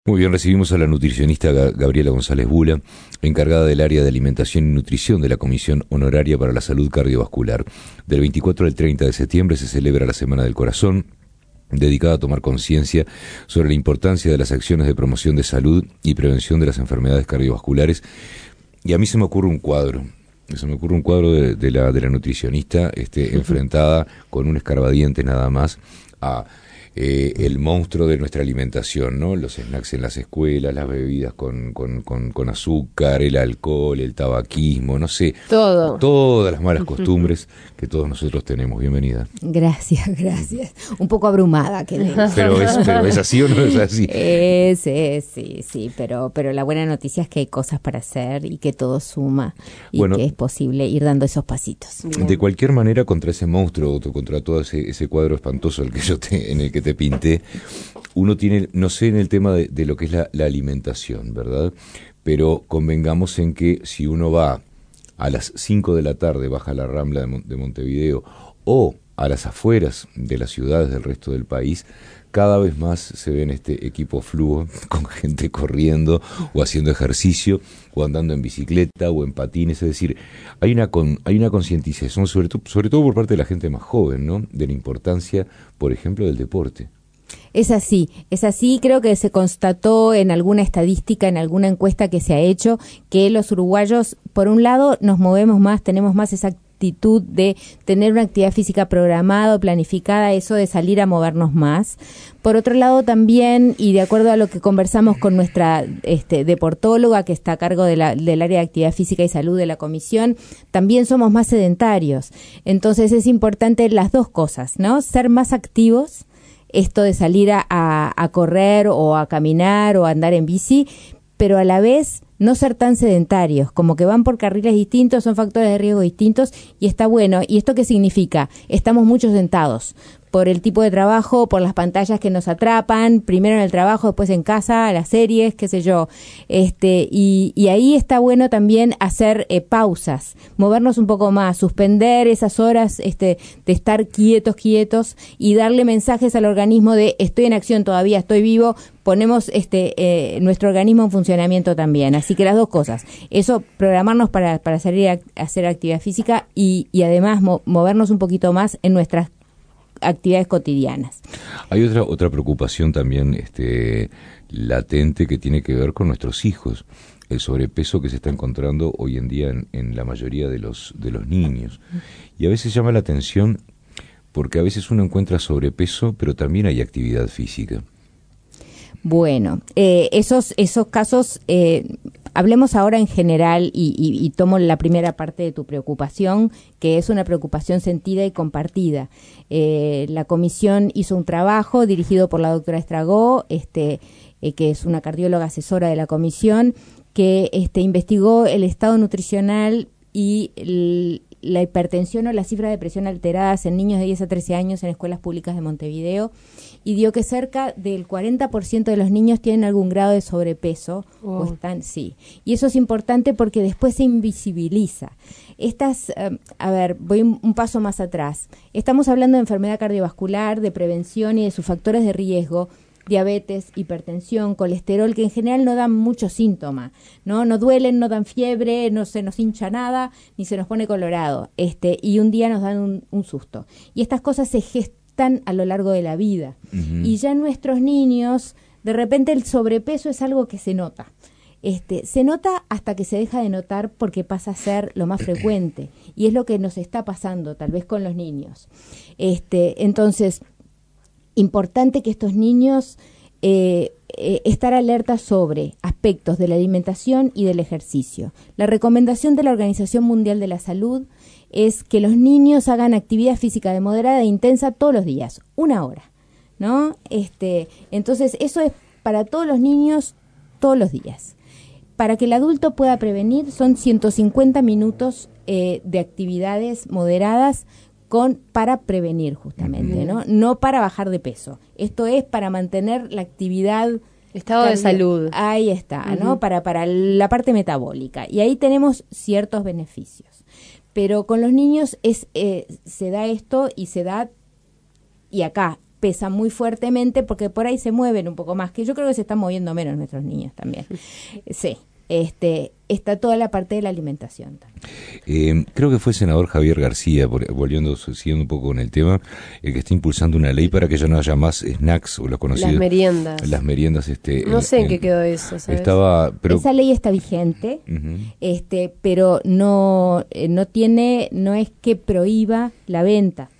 Muy bien, recibimos a la nutricionista Gabriela González Bula, encargada del área de alimentación y nutrición de la Comisión Honoraria para la Salud Cardiovascular. Del 24 al 30 de septiembre se celebra la Semana del Corazón, dedicada a tomar conciencia sobre la importancia de las acciones de promoción de salud y prevención de las enfermedades cardiovasculares. Y a mí se me ocurre un cuadro. De la nutricionista enfrentada con un escarbadiente nada más a el monstruo de nuestra alimentación, ¿no? Los snacks en las escuelas, las bebidas con azúcar, el alcohol, el tabaquismo, no sé. Todas las malas costumbres que todos nosotros tenemos. Bienvenida. Gracias. Un poco abrumada. Pero ¿es así o no es así? Sí, pero la buena noticia es que hay cosas para hacer y que todo suma y que es posible ir dando esos pasitos. De cualquier manera, contra ese monstruo, contra todo ese cuadro espantoso en el que te pinté, uno tiene, no sé en el tema de lo que es la alimentación, ¿verdad? Pero convengamos en que si uno va a las 5 de la tarde, baja la Rambla de Montevideo, o a las afueras de las ciudades del resto del país, cada vez más se ven equipo fluo con gente corriendo o haciendo ejercicio o andando en bicicleta o en patines. Es decir, hay una concientización, sobre todo por parte de la gente más joven, ¿no? De la importancia, por ejemplo, del deporte. Es así, creo que se constató en alguna estadística, en alguna encuesta que se ha hecho, que los uruguayos, por un lado, nos movemos más, tenemos más esa actitud de tener una actividad física programada o planificada, eso de salir a movernos más. Por otro lado también, y de acuerdo a lo que conversamos con nuestra deportóloga que está a cargo del área de actividad física y salud de la comisión, también somos más sedentarios. Entonces es importante las dos cosas, ¿no? Ser más activos, esto de salir a correr o a caminar o a andar en bici, pero a la vez no ser tan sedentarios, como que van por carriles distintos, son factores de riesgo distintos y está bueno. ¿Y esto qué significa? Estamos mucho sentados por el tipo de trabajo, por las pantallas que nos atrapan, primero en el trabajo, después en casa, las series, qué sé yo. Y ahí está bueno también hacer pausas, movernos un poco más, suspender esas horas de estar quietos y darle mensajes al organismo de estoy en acción todavía, estoy vivo, ponemos nuestro organismo en funcionamiento también. Así que las dos cosas, eso, programarnos para salir a hacer actividad física y además movernos un poquito más en nuestras actividades cotidianas. Hay otra preocupación también latente que tiene que ver con nuestros hijos, el sobrepeso que se está encontrando hoy en día en la mayoría de los niños. Y a veces llama la atención porque a veces uno encuentra sobrepeso, pero también hay actividad física. Bueno, esos casos, hablemos ahora en general y tomo la primera parte de tu preocupación, que es una preocupación sentida y compartida. La comisión hizo un trabajo dirigido por la doctora Estragó, que es una cardióloga asesora de la comisión, que investigó el estado nutricional y la hipertensión o la cifra de presión alteradas en niños de 10 a 13 años en escuelas públicas de Montevideo, y dio que cerca del 40% de los niños tienen algún grado de sobrepeso o están, sí. Y eso es importante porque después se invisibiliza. Voy un paso más atrás. Estamos hablando de enfermedad cardiovascular, de prevención y de sus factores de riesgo, diabetes, hipertensión, colesterol, que en general no dan muchos síntomas, ¿no? No duelen, no dan fiebre, no se nos hincha nada, ni se nos pone colorado, y un día nos dan un susto. Y estas cosas se gestan a lo largo de la vida. Uh-huh. Y ya en nuestros niños, de repente el sobrepeso es algo que se nota. Se nota hasta que se deja de notar porque pasa a ser lo más frecuente. Y es lo que nos está pasando, tal vez con los niños. Entonces, importante que estos niños estar alertas sobre aspectos de la alimentación y del ejercicio. La recomendación de la Organización Mundial de la Salud es que los niños hagan actividad física de moderada e intensa todos los días, 1 hora, ¿no? Entonces, eso es para todos los niños todos los días. Para que el adulto pueda prevenir, son 150 minutos de actividades moderadas para prevenir justamente, ¿no? No para bajar de peso. Esto es para mantener la actividad... Estado de salud. Ahí está, ¿no? Para la parte metabólica. Y ahí tenemos ciertos beneficios. Pero con los niños se da esto y se da... Y acá, pesa muy fuertemente porque por ahí se mueven un poco más, que yo creo que se están moviendo menos nuestros niños también. Sí, está toda la parte de la alimentación también. Creo que fue el senador Javier García, siguiendo un poco con el tema, el que está impulsando una ley para que ya no haya más snacks o los conocidos. Las meriendas. No sé en qué quedó eso, ¿sabes? Esa ley está vigente, pero no es que prohíba la venta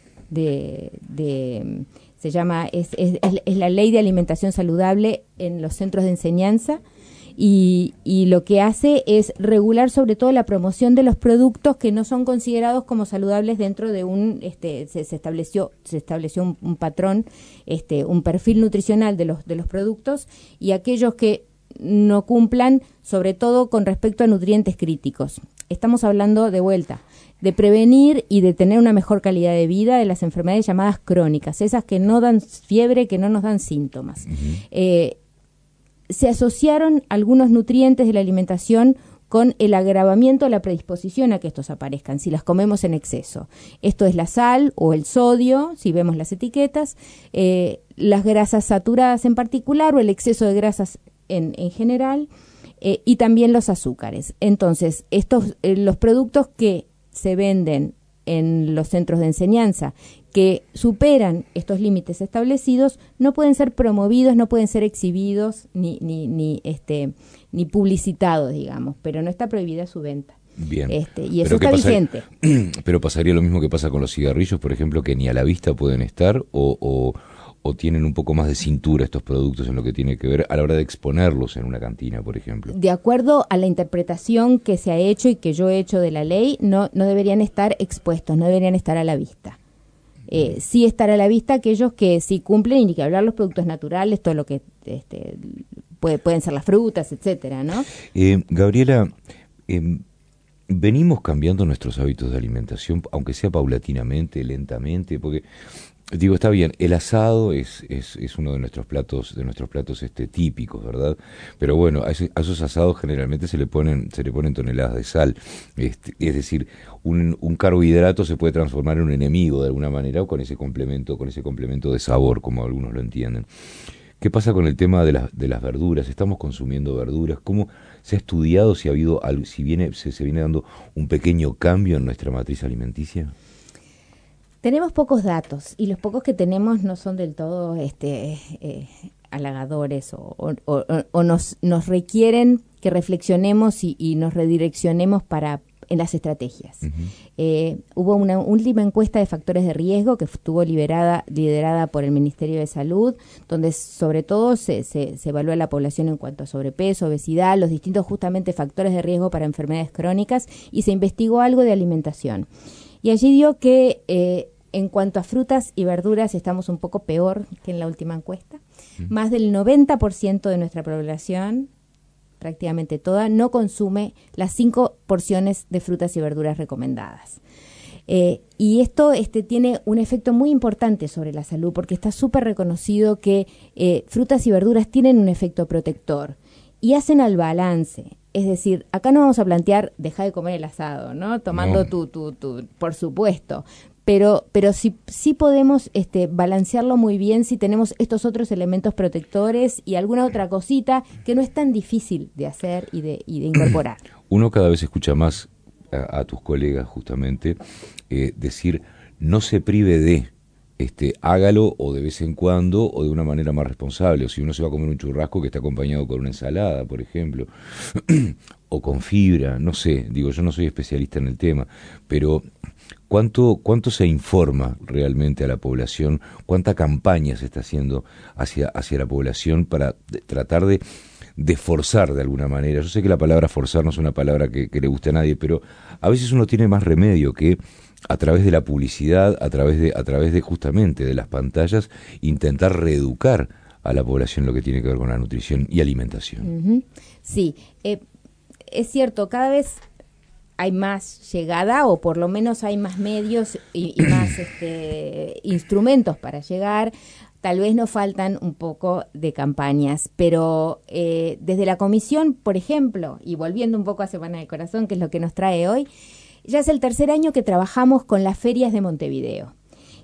se llama, es la ley de alimentación saludable en los centros de enseñanza. Y lo que hace es regular sobre todo la promoción de los productos que no son considerados como saludables dentro de se estableció un patrón, un perfil nutricional de los productos, y aquellos que no cumplan, sobre todo con respecto a nutrientes críticos. Estamos hablando de vuelta de prevenir y de tener una mejor calidad de vida de las enfermedades llamadas crónicas, esas que no dan fiebre, que no nos dan síntomas. Se asociaron algunos nutrientes de la alimentación con el agravamiento de la predisposición a que estos aparezcan, si las comemos en exceso. Esto es la sal o el sodio, si vemos las etiquetas, las grasas saturadas en particular o el exceso de grasas en general, y también los azúcares. Entonces, los productos que se venden en los centros de enseñanza que superan estos límites establecidos no pueden ser promovidos, no pueden ser exhibidos ni publicitados, digamos, pero no está prohibida su venta. Bien. Y eso está vigente. Pero pasaría lo mismo que pasa con los cigarrillos, por ejemplo, que ni a la vista pueden estar o tienen un poco más de cintura estos productos en lo que tiene que ver a la hora de exponerlos en una cantina, por ejemplo. De acuerdo a la interpretación que se ha hecho y que yo he hecho de la ley, no deberían estar expuestos, no deberían estar a la vista. Sí estar a la vista aquellos que sí cumplen, y ni que hablar los productos naturales, todo lo que pueden ser las frutas, etcétera, ¿no? Gabriela, venimos cambiando nuestros hábitos de alimentación, aunque sea paulatinamente, lentamente, porque digo, está bien, el asado es uno de nuestros platos típicos, ¿verdad? Pero bueno, a esos asados generalmente se le ponen toneladas de sal. Es decir, un carbohidrato se puede transformar en un enemigo de alguna manera, o con ese complemento de sabor, como algunos lo entienden. ¿Qué pasa con el tema de las verduras? ¿Estamos consumiendo verduras? ¿Cómo se ha estudiado si se viene dando un pequeño cambio en nuestra matriz alimenticia? Tenemos pocos datos, y los pocos que tenemos no son del todo halagadores o nos requieren que reflexionemos y nos redireccionemos en las estrategias. Hubo una última encuesta de factores de riesgo que estuvo liderada por el Ministerio de Salud, donde sobre todo se evalúa la población en cuanto a sobrepeso, obesidad, los distintos justamente factores de riesgo para enfermedades crónicas, y se investigó algo de alimentación. Y allí dio que en cuanto a frutas y verduras estamos un poco peor que en la última encuesta. Más del 90% de nuestra población, prácticamente toda, no consume las 5 porciones de frutas y verduras recomendadas. Y esto tiene un efecto muy importante sobre la salud, porque está súper reconocido que frutas y verduras tienen un efecto protector y hacen al balance. Es decir, acá no vamos a plantear dejar de comer el asado, ¿no? Tomando tu por supuesto. Pero sí podemos balancearlo muy bien si tenemos estos otros elementos protectores y alguna otra cosita que no es tan difícil de hacer y de incorporar. Uno cada vez escucha más a tus colegas justamente decir, no se prive de, hágalo o de vez en cuando o de una manera más responsable. O si uno se va a comer un churrasco, que está acompañado con una ensalada, por ejemplo, o con fibra, no sé, digo, yo no soy especialista en el tema, pero ¿cuánto se informa realmente a la población? ¿Cuánta campaña se está haciendo hacia la población para tratar de forzar de alguna manera? Yo sé que la palabra forzar no es una palabra que le guste a nadie, pero a veces uno tiene más remedio que a través de la publicidad, a través de justamente de las pantallas, intentar reeducar a la población lo que tiene que ver con la nutrición y alimentación. Sí, es cierto, cada vez hay más llegada, o por lo menos hay más medios y más instrumentos para llegar. Tal vez nos faltan un poco de campañas, pero desde la comisión, por ejemplo, y volviendo un poco a Semana del Corazón, que es lo que nos trae hoy, ya es el tercer año que trabajamos con las ferias de Montevideo.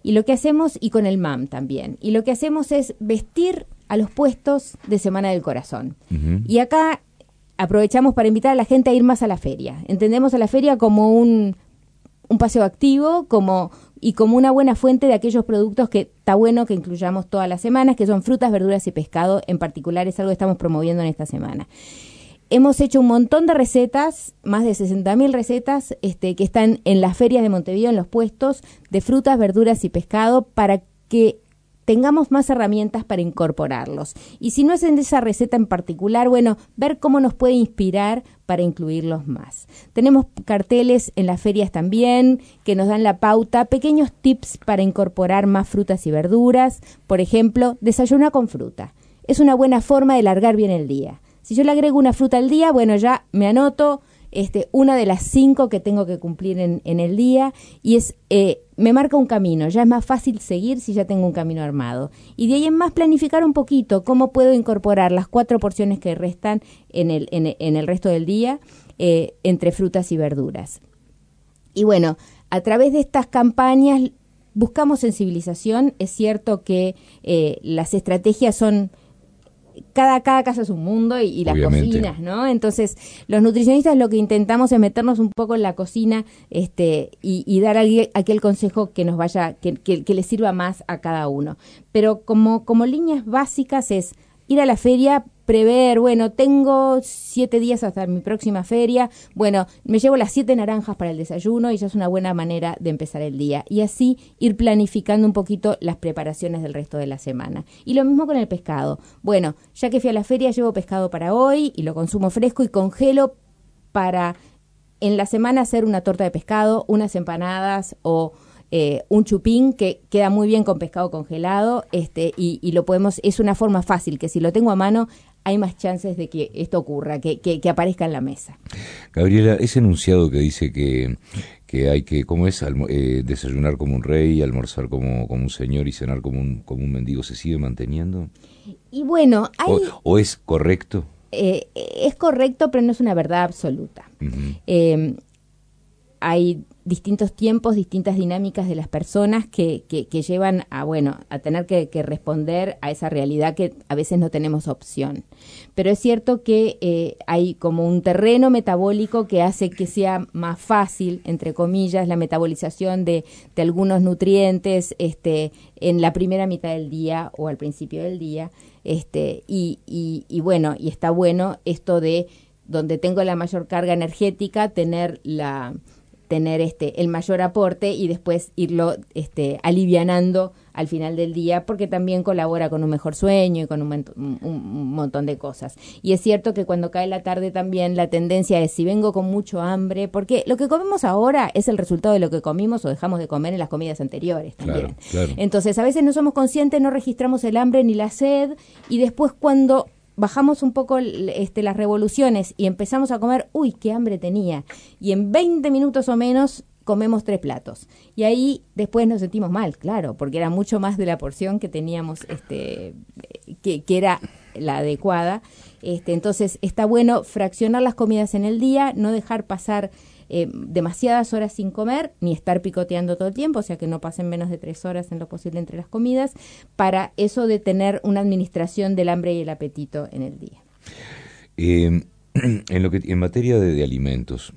Y lo que hacemos, y con el MAM también, y lo que hacemos es vestir a los puestos de Semana del Corazón. Ujú. Y acá aprovechamos para invitar a la gente a ir más a la feria. Entendemos a la feria como un paseo activo, como una buena fuente de aquellos productos que está bueno que incluyamos todas las semanas, que son frutas, verduras y pescado. En particular es algo que estamos promoviendo en esta semana. Hemos hecho un montón de recetas, más de 60.000 recetas que están en las ferias de Montevideo, en los puestos de frutas, verduras y pescado, para que tengamos más herramientas para incorporarlos. Y si no es en esa receta en particular, bueno, ver cómo nos puede inspirar para incluirlos más. Tenemos carteles en las ferias también que nos dan la pauta, pequeños tips para incorporar más frutas y verduras. Por ejemplo, desayunar con fruta. Es una buena forma de largar bien el día. Si yo le agrego una fruta al día, bueno, ya me anoto una de las 5 que tengo que cumplir en el día, y me marca un camino. Ya es más fácil seguir si ya tengo un camino armado. Y de ahí en más planificar un poquito cómo puedo incorporar las 4 porciones que restan en el resto del día entre frutas y verduras. Y bueno, a través de estas campañas buscamos sensibilización. Es cierto que las estrategias son... Cada casa es un mundo y las Obviamente. cocinas, ¿no? Entonces, los nutricionistas lo que intentamos es meternos un poco en la cocina y dar aquel consejo que nos vaya, que le sirva más a cada uno. Pero como líneas básicas es ir a la feria, prever, bueno, tengo 7 días hasta mi próxima feria, bueno, me llevo las 7 naranjas para el desayuno y ya es una buena manera de empezar el día. Y así ir planificando un poquito las preparaciones del resto de la semana. Y lo mismo con el pescado. Bueno, ya que fui a la feria, llevo pescado para hoy y lo consumo fresco y congelo para en la semana hacer una torta de pescado, unas empanadas o un chupín que queda muy bien con pescado congelado, y lo podemos, es una forma fácil que si lo tengo a mano hay más chances de que esto ocurra, que aparezca en la mesa. Gabriela, ese enunciado que dice que hay que, ¿cómo es? Desayunar como un rey, almorzar como un señor y cenar como un mendigo, ¿se sigue manteniendo? Y bueno, hay... ¿O es correcto? Es correcto, pero no es una verdad absoluta. Uh-huh. Hay distintos tiempos, distintas dinámicas de las personas que llevan a tener que responder a esa realidad que a veces no tenemos opción. Pero es cierto que hay como un terreno metabólico que hace que sea más fácil, entre comillas, la metabolización de algunos nutrientes en la primera mitad del día o al principio del día. Y está bueno esto de donde tengo la mayor carga energética, tener el mayor aporte y después irlo alivianando al final del día, porque también colabora con un mejor sueño y con un montón de cosas. Y es cierto que cuando cae la tarde también la tendencia es, si vengo con mucho hambre, porque lo que comemos ahora es el resultado de lo que comimos o dejamos de comer en las comidas anteriores también. Claro. Entonces a veces no somos conscientes, no registramos el hambre ni la sed, y después cuando bajamos un poco las revoluciones y empezamos a comer, uy, qué hambre tenía, y en 20 minutos o menos comemos 3 platos, y ahí después nos sentimos mal, claro, porque era mucho más de la porción que teníamos, que era la adecuada. Entonces está bueno fraccionar las comidas en el día, no dejar pasar demasiadas horas sin comer, ni estar picoteando todo el tiempo, o sea que no pasen menos de 3 horas en lo posible entre las comidas, para eso de tener una administración del hambre y el apetito en el día. En materia de alimentos,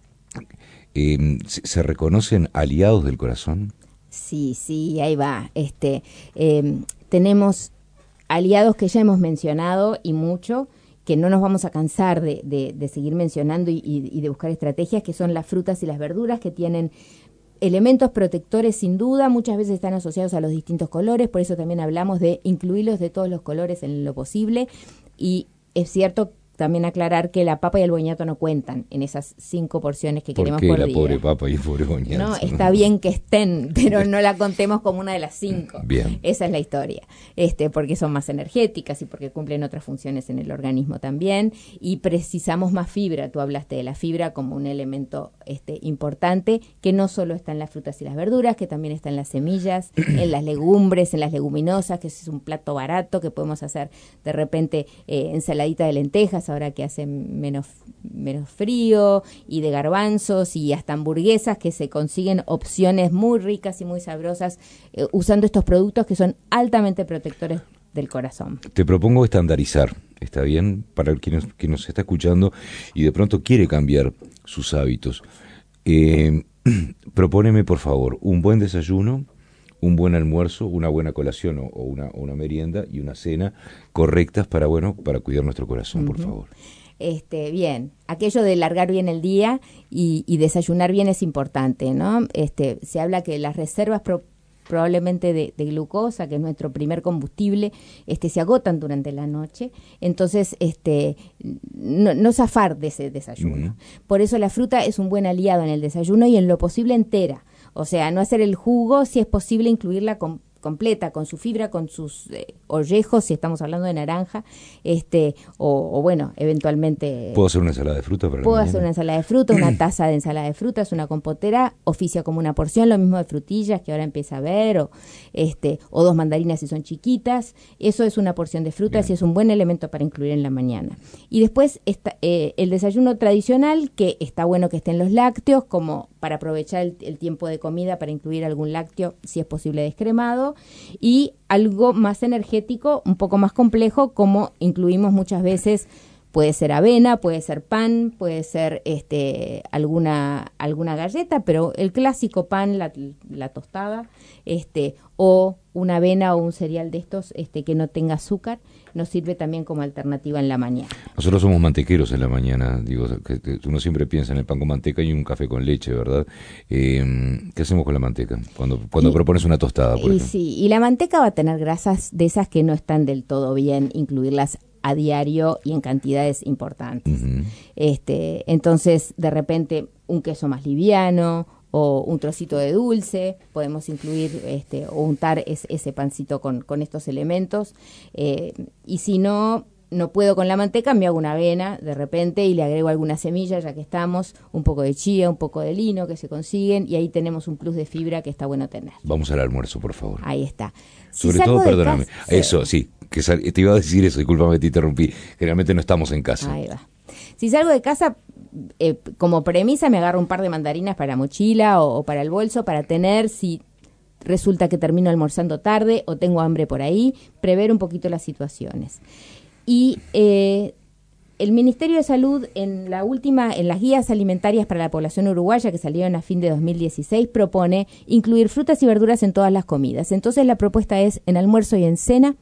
¿se reconocen aliados del corazón? Sí, ahí va. Tenemos aliados que ya hemos mencionado y mucho, que no nos vamos a cansar de seguir mencionando y de buscar estrategias, que son las frutas y las verduras, que tienen elementos protectores sin duda, muchas veces están asociados a los distintos colores, por eso también hablamos de incluirlos de todos los colores en lo posible, y es cierto también aclarar que la papa y el boñato no cuentan en esas 5 porciones que queremos por día. ¿Por qué la pobre papa y el pobre boñato? No, está bien que estén, pero no la contemos como una de las 5. Bien. Esa es la historia, porque son más energéticas y porque cumplen otras funciones en el organismo también, y precisamos más fibra. Tú hablaste de la fibra como un elemento importante, que no solo está en las frutas y las verduras, que también está en las semillas, en las legumbres, en las leguminosas, que es un plato barato que podemos hacer de repente, ensaladita de lentejas, ahora que hace menos menos frío, y de garbanzos y hasta hamburguesas, que se consiguen opciones muy ricas y muy sabrosas usando estos productos que son altamente protectores del corazón. Te propongo estandarizar, ¿está bien? Para quien nos está escuchando y de pronto quiere cambiar sus hábitos. Propóneme, por favor, un buen desayuno, un buen almuerzo, una buena colación o una merienda y una cena correctas para cuidar nuestro corazón, por favor. Bien, aquello de largar bien el día y desayunar bien es importante, ¿no? Se habla que las reservas probablemente de glucosa, que es nuestro primer combustible, se agotan durante la noche. Entonces, no zafar de ese desayuno. Por eso la fruta es un buen aliado en el desayuno y en lo posible entera. O sea, no hacer el jugo, si es posible incluirla completa, con su fibra, con sus ollejos, si estamos hablando de naranja, o bueno, eventualmente... ¿Puedo hacer una ensalada de fruta para la Puedo mañana? hacer una ensalada de fruta, una taza de ensalada de frutas, una compotera, oficia como una porción, lo mismo de frutillas que ahora empieza a ver, o 2 mandarinas si son chiquitas. Eso es una porción de frutas. Bien. Y es un buen elemento para incluir en la mañana. Y después está el desayuno tradicional, que está bueno que estén los lácteos, como para aprovechar el tiempo de comida para incluir algún lácteo, si es posible descremado, y algo más energético, un poco más complejo, como incluimos muchas veces. Puede ser avena, puede ser pan, puede ser alguna galleta, pero el clásico pan, la tostada, o una avena o un cereal de estos que no tenga azúcar, nos sirve también como alternativa en la mañana. Nosotros somos mantequeros en la mañana, digo, que uno siempre piensa en el pan con manteca y un café con leche, ¿verdad? ¿Qué hacemos con la manteca cuando propones una tostada, por ejemplo? Sí, y la manteca va a tener grasas de esas que no están del todo bien incluirlas a diario y en cantidades importantes. Uh-huh. Entonces, de repente, un queso más liviano o un trocito de dulce, podemos incluir o untar ese pancito con estos elementos. Y si no puedo con la manteca, me hago una avena de repente y le agrego algunas semillas, ya que estamos, un poco de chía, un poco de lino que se consiguen, y ahí tenemos un plus de fibra que está bueno tener. Vamos al almuerzo, por favor. Ahí está. Sobre todo, perdóname, eso, sí, te iba a decir eso, discúlpame, te interrumpí. Generalmente no estamos en casa. Ahí va. Si salgo de casa, como premisa me agarro un par de mandarinas para la mochila o para el bolso, para tener, si resulta que termino almorzando tarde o tengo hambre por ahí, prever un poquito las situaciones. Y el Ministerio de Salud, en las guías alimentarias para la población uruguaya, que salieron a fin de 2016, propone incluir frutas y verduras en todas las comidas. Entonces la propuesta es, en almuerzo y en cena,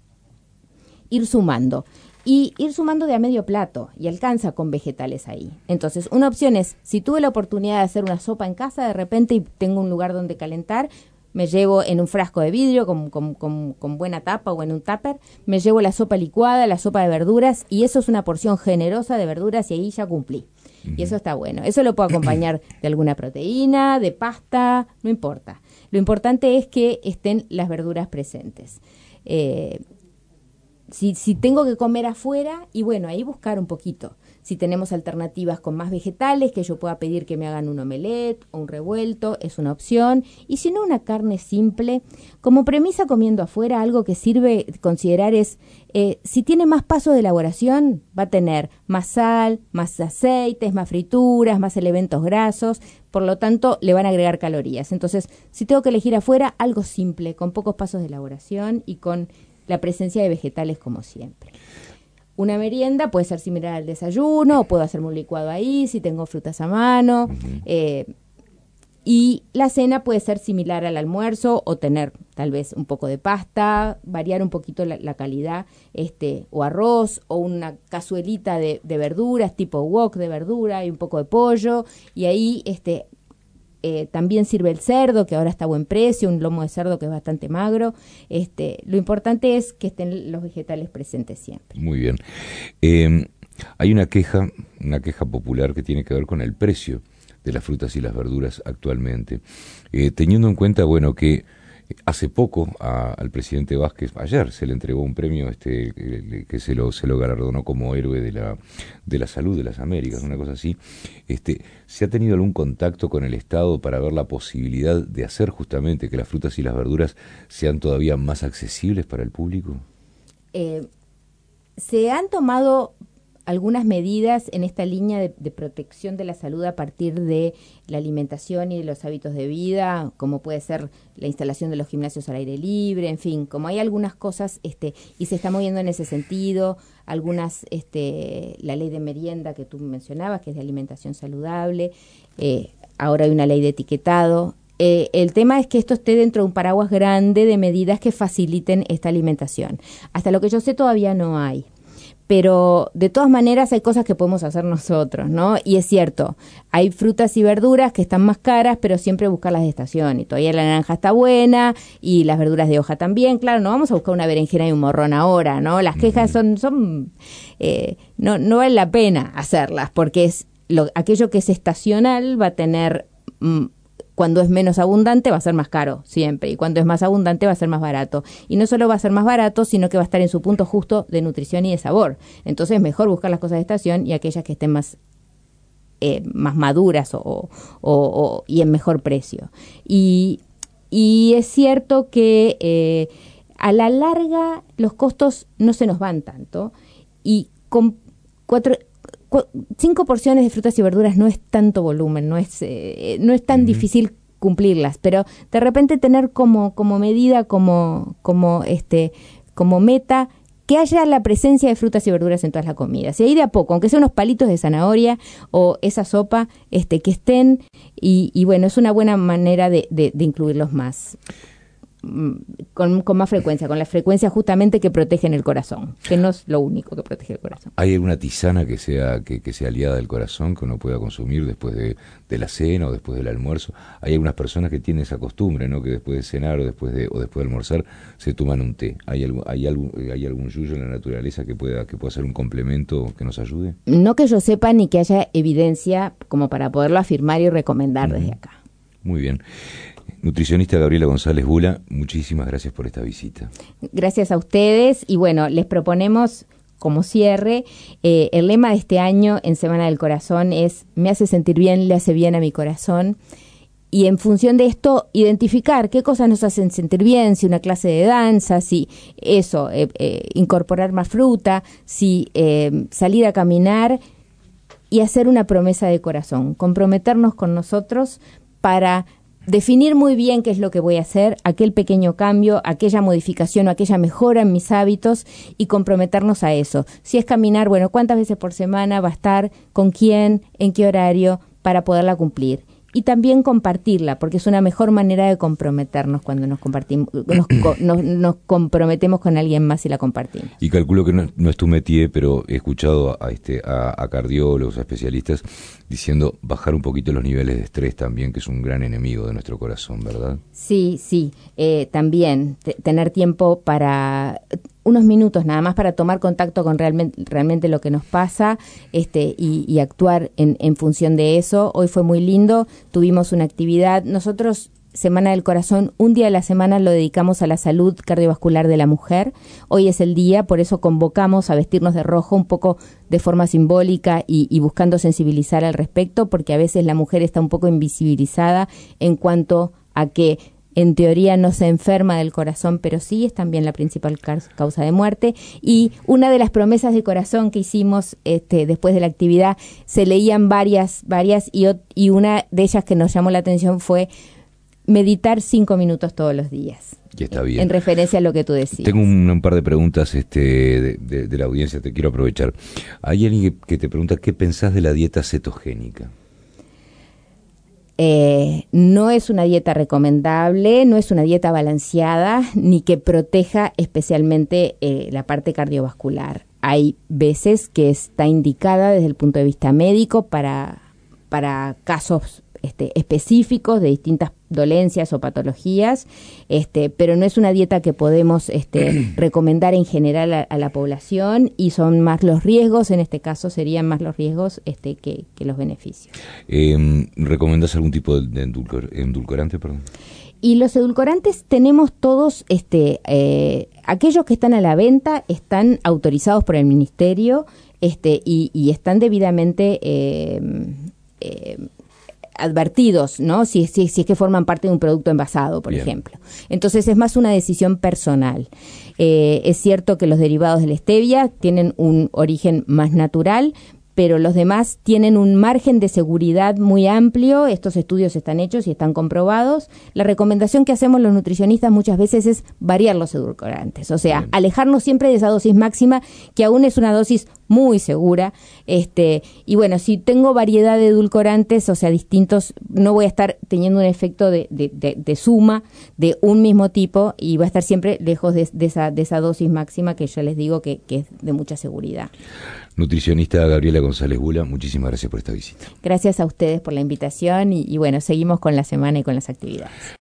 ir sumando de a medio plato, y alcanza con vegetales ahí. Entonces, una opción es, si tuve la oportunidad de hacer una sopa en casa de repente y tengo un lugar donde calentar, me llevo en un frasco de vidrio con buena tapa o en un tupper, me llevo la sopa licuada, la sopa de verduras, y eso es una porción generosa de verduras, y ahí ya cumplí. Uh-huh. Y eso está bueno. Eso lo puedo acompañar de alguna proteína, de pasta, no importa. Lo importante es que estén las verduras presentes. Si tengo que comer afuera, y bueno, ahí buscar un poquito. Si tenemos alternativas con más vegetales, que yo pueda pedir que me hagan un omelette o un revuelto, es una opción. Y si no, una carne simple. Como premisa, comiendo afuera, algo que sirve considerar es, si tiene más pasos de elaboración, va a tener más sal, más aceites, más frituras, más elementos grasos. Por lo tanto, le van a agregar calorías. Entonces, si tengo que elegir afuera, algo simple, con pocos pasos de elaboración y con la presencia de vegetales como siempre. Una merienda puede ser similar al desayuno, o puedo hacerme un licuado ahí si tengo frutas a mano. Uh-huh. Y la cena puede ser similar al almuerzo, o tener tal vez un poco de pasta, variar un poquito la calidad, o arroz, o una cazuelita de verduras, tipo wok de verdura y un poco de pollo. Y ahí también sirve el cerdo, que ahora está a buen precio, un lomo de cerdo que es bastante magro. Lo importante es que estén los vegetales presentes siempre. Muy bien. Hay una queja popular que tiene que ver con el precio de las frutas y las verduras actualmente. Teniendo en cuenta, que hace poco al presidente Vázquez, ayer se le entregó un premio que se lo galardonó como héroe de la salud de las Américas, una cosa así. ¿Se ha tenido algún contacto con el Estado para ver la posibilidad de hacer justamente que las frutas y las verduras sean todavía más accesibles para el público? Se han tomado algunas medidas en esta línea de protección de la salud a partir de la alimentación y de los hábitos de vida, como puede ser la instalación de los gimnasios al aire libre, en fin, como hay algunas cosas y se está moviendo en ese sentido, algunas, la ley de merienda que tú mencionabas, que es de alimentación saludable, ahora hay una ley de etiquetado. El tema es que esto esté dentro de un paraguas grande de medidas que faciliten esta alimentación. Hasta lo que yo sé todavía no hay. Pero de todas maneras hay cosas que podemos hacer nosotros, ¿no? Y es cierto, hay frutas y verduras que están más caras, pero siempre buscarlas de estación. Y todavía la naranja está buena y las verduras de hoja también. Claro, no vamos a buscar una berenjena y un morrón ahora, ¿no? Las quejas no vale la pena hacerlas porque es aquello que es estacional va a tener... cuando es menos abundante va a ser más caro siempre y cuando es más abundante va a ser más barato. Y no solo va a ser más barato, sino que va a estar en su punto justo de nutrición y de sabor. Entonces es mejor buscar las cosas de estación y aquellas que estén más maduras y en mejor precio. Y es cierto que a la larga los costos no se nos van tanto y con 5 porciones de frutas y verduras no es tanto volumen, no es tan difícil cumplirlas, pero de repente tener como medida, como meta, que haya la presencia de frutas y verduras en todas las comidas. Y ahí de a poco, aunque sea unos palitos de zanahoria o esa sopa, que estén, y bueno, es una buena manera de incluirlos más. Con más frecuencia, con la frecuencia justamente que protegen el corazón, que no es lo único que protege el corazón. ¿Hay alguna tisana que sea aliada del corazón que uno pueda consumir después de la cena o después del almuerzo? Hay algunas personas que tienen esa costumbre, ¿no? Que después de cenar o después de almorzar se toman un té. ¿Hay algún yuyo en la naturaleza que pueda ser un complemento que nos ayude? No que yo sepa ni que haya evidencia como para poderlo afirmar y recomendar desde acá. Muy bien. Nutricionista Gabriela González Bula, muchísimas gracias por esta visita. Gracias a ustedes y bueno, les proponemos como cierre, el lema de este año en Semana del Corazón es me hace sentir bien, le hace bien a mi corazón. Y en función de esto, identificar qué cosas nos hacen sentir bien, si una clase de danza, si eso, incorporar más fruta, si salir a caminar y hacer una promesa de corazón, comprometernos con nosotros para definir muy bien qué es lo que voy a hacer, aquel pequeño cambio, aquella modificación o aquella mejora en mis hábitos y comprometernos a eso. Si es caminar, bueno, ¿cuántas veces por semana va a estar? ¿Con quién? ¿En qué horario? Para poderla cumplir. Y también compartirla, porque es una mejor manera de comprometernos cuando nos compartimos, nos comprometemos con alguien más y la compartimos. Y calculo que no es tu métier, pero he escuchado a cardiólogos, a especialistas, diciendo bajar un poquito los niveles de estrés también, que es un gran enemigo de nuestro corazón, ¿verdad? Sí, también tener tiempo para... unos minutos nada más para tomar contacto con realmente lo que nos pasa y actuar en función de eso. Hoy fue muy lindo, tuvimos una actividad. Nosotros, Semana del Corazón, un día de la semana lo dedicamos a la salud cardiovascular de la mujer. Hoy es el día, por eso convocamos a vestirnos de rojo un poco de forma simbólica y buscando sensibilizar al respecto, porque a veces la mujer está un poco invisibilizada en cuanto a que en teoría no se enferma del corazón, pero sí es también la principal causa de muerte. Y una de las promesas de corazón que hicimos después de la actividad, se leían varias y una de ellas que nos llamó la atención fue meditar 5 minutos todos los días. Y está bien. En referencia a lo que tú decías. Tengo un par de preguntas de la audiencia, te quiero aprovechar. Hay alguien que te pregunta qué pensás de la dieta cetogénica. No es una dieta recomendable, no es una dieta balanceada, ni que proteja especialmente la parte cardiovascular. Hay veces que está indicada desde el punto de vista médico para casos específicos de distintas dolencias o patologías, pero no es una dieta que podemos recomendar en general a la población, y son más los riesgos, en este caso serían más los riesgos que los beneficios. ¿Recomendás algún tipo de endulcorante, perdón? Y los edulcorantes tenemos todos, aquellos que están a la venta están autorizados por el Ministerio y están debidamente advertidos, ¿no? Si es que forman parte de un producto envasado, por ejemplo. Entonces es más una decisión personal. Es cierto que los derivados de la stevia tienen un origen más natural, pero los demás tienen un margen de seguridad muy amplio. Estos estudios están hechos y están comprobados. La recomendación que hacemos los nutricionistas muchas veces es variar los edulcorantes, o sea, alejarnos siempre de esa dosis máxima, que aún es una dosis muy segura. Y bueno, si tengo variedad de edulcorantes, o sea, distintos, no voy a estar teniendo un efecto de suma de un mismo tipo, y va a estar siempre lejos de esa dosis máxima que yo les digo que es de mucha seguridad. Nutricionista Gabriela González Bula, muchísimas gracias por esta visita. Gracias a ustedes por la invitación y bueno, seguimos con la semana y con las actividades.